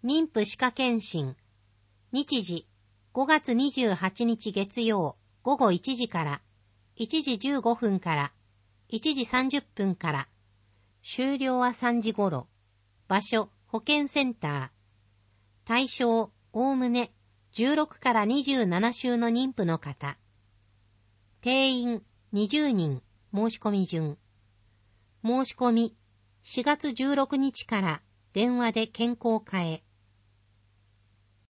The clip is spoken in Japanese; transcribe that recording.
妊婦歯科検診。日時、5月28日月曜、午後1時から、1時15分から、1時30分から、終了は3時頃。場所、保健センター。対象、おおむね、16から27週の妊婦の方。定員、20人、申し込み順。申し込み、4月16日から電話で健康課へ。